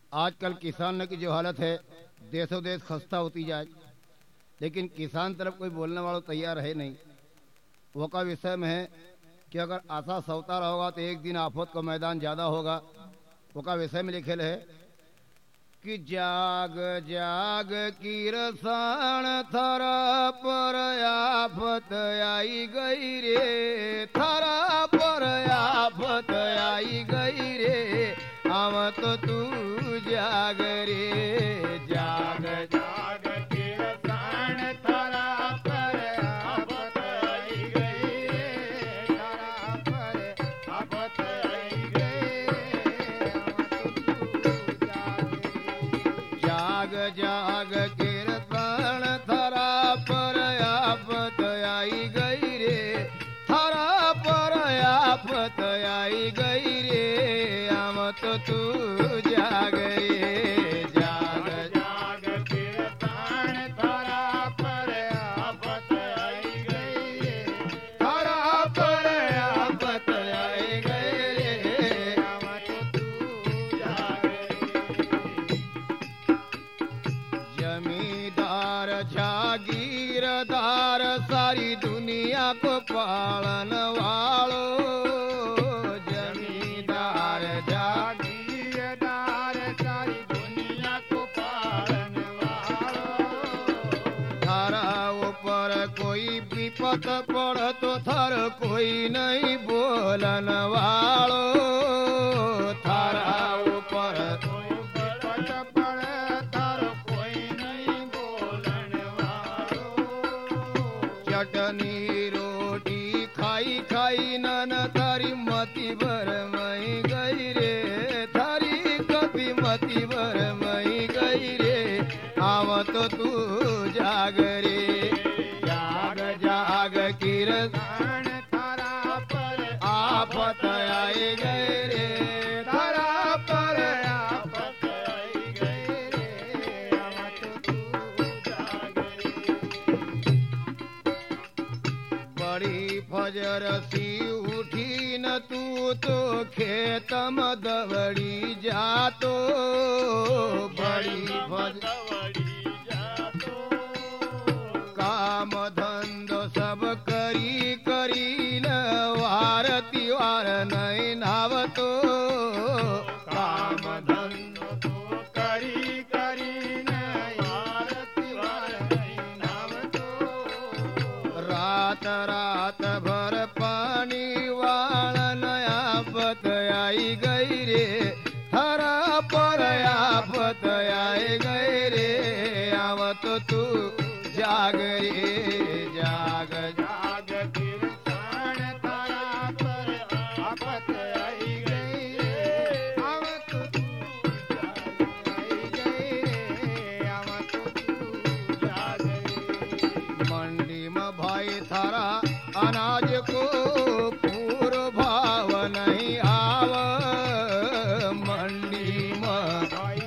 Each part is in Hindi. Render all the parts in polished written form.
आजकल किसान की जो हालत है, देशों देश खस्ता होती जाए, लेकिन किसान तरफ कोई बोलने वाला तैयार है नहीं। वो का विषय में है कि अगर आशा सवता होगा तो एक दिन आफत का मैदान ज़्यादा होगा। वो का विषय में लिखेल है कि जाग जाग किरसान थरा पर आफत आई गई रे, थरा पर आफत आई गई रे, हम तो तू जाग रे, जाग जाग किरसान थरा पर आफत आई गई रे, थरा पर आफत आई गई रे, हम तो तू जाग जाग किरसान थरा पर आफत आई गई रे, थरा पर आफत आई गई रे, हम तो तू जाग रे, जाग जाग किरसान थरा पर आफत आई गई रे, थरा पर आफत आई गई रे, हम तो तू जाग रे। जमींदार जागीरदार सारी दुनिया को पालन वालो, जमींदार जागीरदार सारी दुनिया को पालन वालो, थारा ऊपर कोई विपत पड़ तो थर कोई नहीं बोलन वालो, थारा ऊपर कोई विपत पड़े तारो कोई नहीं बोलन वालो, चटनी रोटी खाई खाई नन थारी मती भर मई गई रे, थारी कभी मती भर मई गई रे, आव तो तू जाग रे, जाग जाग किरसान किरसान थरा पर आफत आई गए रे, थारा पर आफत आई गई रे, हम तो तू जाग रे। बड़ी फजर सी उठी न तू तो खेत में दवड़ी जातो, बड़ी फजर दवड़ी जातो, काम धंधो सब करी करी न वार तिवार नहीं नावतो, काम धंधो तो करी करी न आरती वार नहीं नाम तो, रात रात भर पानी वाल नया पत आई गई रे, हरा पर आफत आई गई रे, आवत तू जाग रे, जाग जाग किरसान थरा पर आफत आई गई रे, हम तो तू जाग आई गई रे, हम तो तू जाग रे। मंडी में भाई थारा अनाज को पूर्व भाव नहीं आव, मंडी में भाई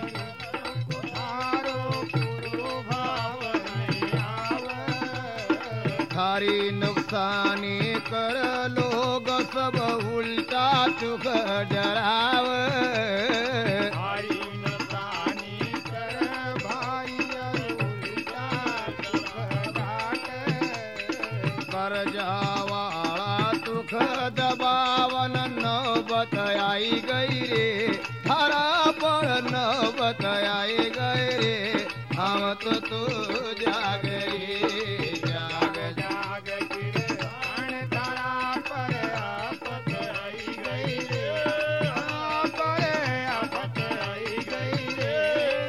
थारो पूरो भाव नहीं आवे, थारी नुकसानी कर लोग सब उल्टा चुक डराव, भारी नसानी कर भाई उल्टा दुख डाटे, कर्जा वाला दुख दबावन नौबत आई गई रे, थारा पर नौबत आई गई रे, हम तो तू जाग रे, जाग जाग किरसान थरा पर आफत आई गई रे, पर आफत आई गई रे,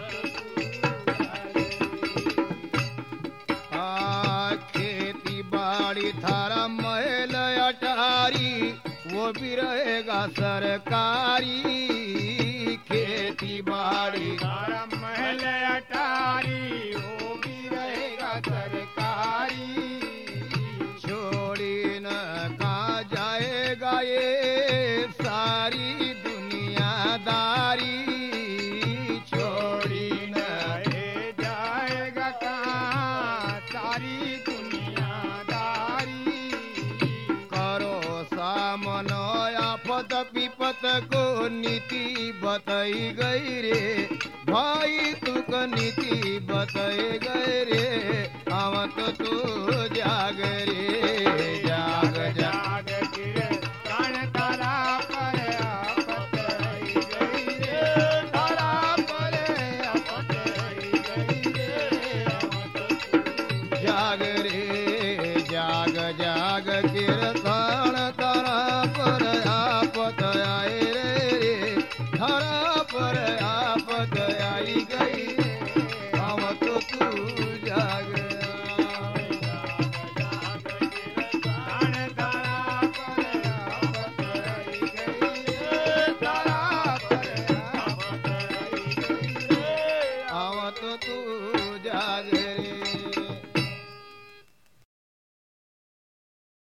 खेती बाड़ी थारा महल अटारी वो भी रहेगा सरकारी, खेती बाड़ी तारा महल अटारी वो भी रहेगा सरकारी, छोड़ी न कहा जाएगा ये सारी दुनियादारी, छोड़ी छोड़ी न न जाएगा कहाँ सारी दुनियादारी, करो सामनो आफत विपत को नीति बताई गई रे भाई तुक नीति बताई गई रे आवत तू जाग रे जा